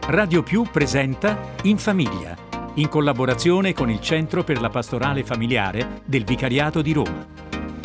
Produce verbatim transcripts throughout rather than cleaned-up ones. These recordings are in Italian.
Radio Più presenta In Famiglia, in collaborazione con il Centro per la Pastorale Familiare del Vicariato di Roma.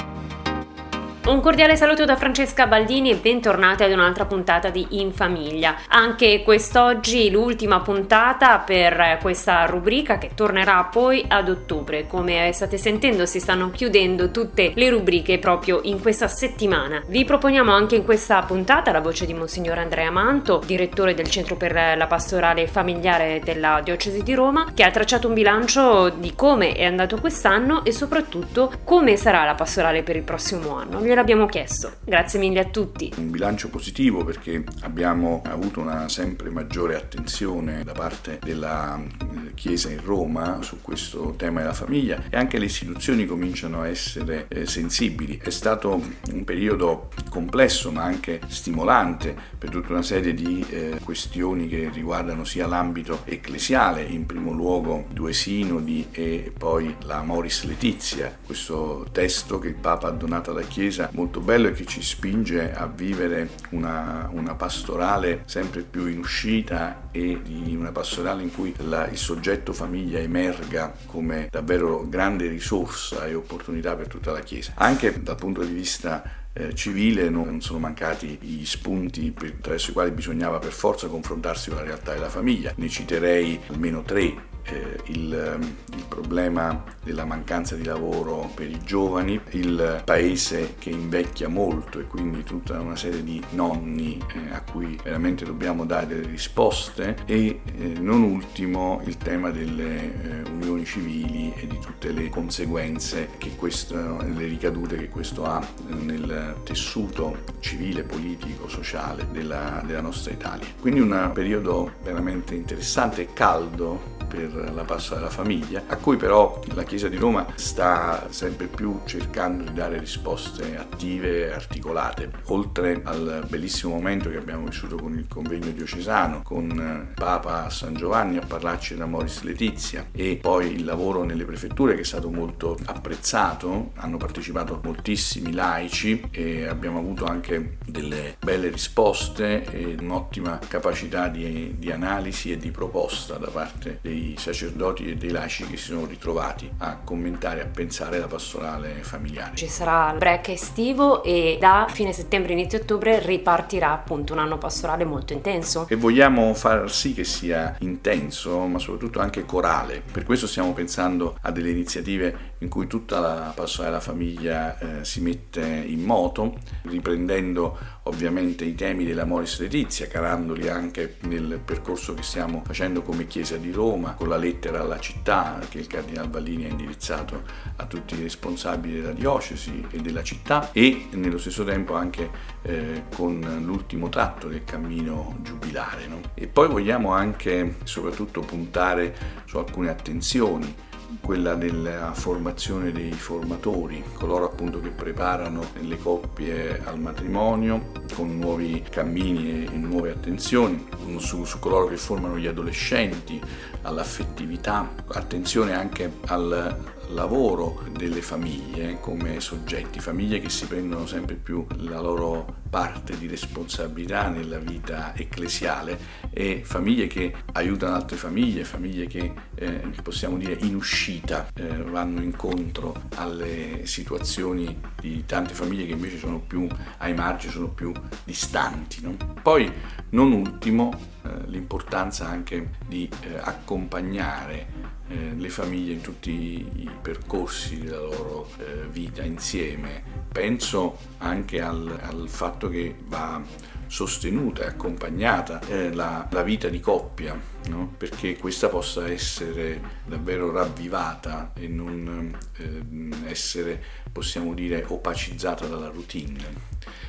Un cordiale saluto da Francesca Baldini e bentornati ad un'altra puntata di In Famiglia. Anche quest'oggi l'ultima puntata per questa rubrica che tornerà poi ad ottobre. Come state sentendo, si stanno chiudendo tutte le rubriche proprio in questa settimana. Vi proponiamo anche in questa puntata la voce di Monsignor Andrea Manto, direttore del Centro per la Pastorale Familiare della Diocesi di Roma, che ha tracciato un bilancio di come è andato quest'anno e soprattutto come sarà la pastorale per il prossimo anno. Gliel'abbiamo chiesto. Grazie mille a tutti. Un bilancio positivo perché abbiamo avuto una sempre maggiore attenzione da parte della Chiesa in Roma su questo tema della famiglia e anche le istituzioni cominciano a essere eh, sensibili. È stato un periodo complesso ma anche stimolante per tutta una serie di eh, questioni che riguardano sia l'ambito ecclesiale, in primo luogo due sinodi e poi la Amoris Laetitia, questo testo che il Papa ha donato alla Chiesa, molto bello e che ci spinge a vivere una, una pastorale sempre più in uscita e di una pastorale in cui la, il soggetto famiglia emerga come davvero grande risorsa e opportunità per tutta la Chiesa. Anche dal punto di vista eh, civile non sono mancati gli spunti per, attraverso i quali bisognava per forza confrontarsi con la realtà della famiglia. Ne citerei almeno tre. Eh, il, il problema della mancanza di lavoro per i giovani, il paese che invecchia molto e quindi tutta una serie di nonni eh, a cui veramente dobbiamo dare delle risposte e eh, non ultimo il tema delle eh, unioni civili e di tutte le conseguenze che questo, le ricadute che questo ha nel tessuto civile, politico, sociale della, della nostra Italia. Quindi un periodo veramente interessante e caldo per la pastorale della famiglia, a cui però la Chiesa di Roma sta sempre più cercando di dare risposte attive e articolate. Oltre al bellissimo momento che abbiamo vissuto con il convegno diocesano, con Papa San Giovanni a parlarci dell'Amoris Laetitia e poi il lavoro nelle prefetture che è stato molto apprezzato, hanno partecipato moltissimi laici e abbiamo avuto anche delle belle risposte e un'ottima capacità di, di analisi e di proposta da parte dei dei sacerdoti e dei laici che si sono ritrovati a commentare, a pensare la pastorale familiare. Ci sarà il break estivo e da fine settembre, inizio ottobre ripartirà appunto un anno pastorale molto intenso. E vogliamo far sì che sia intenso, ma soprattutto anche corale. Per questo stiamo pensando a delle iniziative in cui tutta la pastorale della famiglia eh, si mette in moto, riprendendo ovviamente i temi dell'Amoris Laetitia, calandoli anche nel percorso che stiamo facendo come Chiesa di Roma, con la lettera alla città che il Cardinal Vallini ha indirizzato a tutti i responsabili della diocesi e della città e nello stesso tempo anche eh, con l'ultimo tratto del cammino giubilare, no? E poi vogliamo anche soprattutto puntare su alcune attenzioni, quella della formazione dei formatori, coloro appunto che preparano le coppie al matrimonio con nuovi cammini e nuove attenzioni, su, su coloro che formano gli adolescenti all'affettività, attenzione anche al lavoro delle famiglie come soggetti, famiglie che si prendono sempre più la loro parte di responsabilità nella vita ecclesiale e famiglie che aiutano altre famiglie, famiglie che eh, possiamo dire in uscita eh, vanno incontro alle situazioni di tante famiglie che invece sono più ai margini, sono più distanti, no? Poi non ultimo eh, l'importanza anche di eh, accompagnare Eh, le famiglie in tutti i percorsi della loro eh, vita insieme. Penso anche al, al fatto che va sostenuta e accompagnata eh, la, la vita di coppia, no? Perché questa possa essere davvero ravvivata e non eh, essere, possiamo dire, opacizzata dalla routine.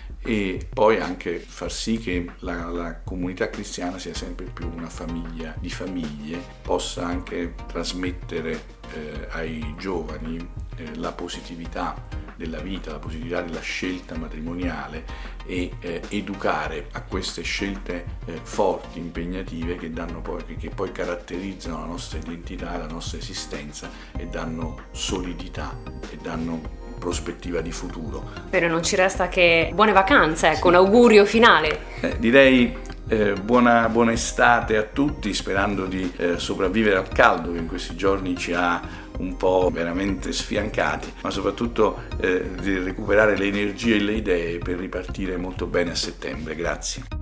E poi anche far sì che la, la comunità cristiana sia sempre più una famiglia di famiglie, possa anche trasmettere eh, ai giovani eh, la positività della vita, la positività della scelta matrimoniale e eh, educare a queste scelte eh, forti, impegnative che danno poi, che, che poi caratterizzano la nostra identità, la nostra esistenza e danno solidità e danno prospettiva di futuro. Però non ci resta che buone vacanze, ecco, sì. Un augurio finale. Eh, direi Eh, buona, buona estate a tutti, sperando di eh, sopravvivere al caldo che in questi giorni ci ha un po' veramente sfiancati, ma soprattutto eh, di recuperare le energie e le idee per ripartire molto bene a settembre. Grazie.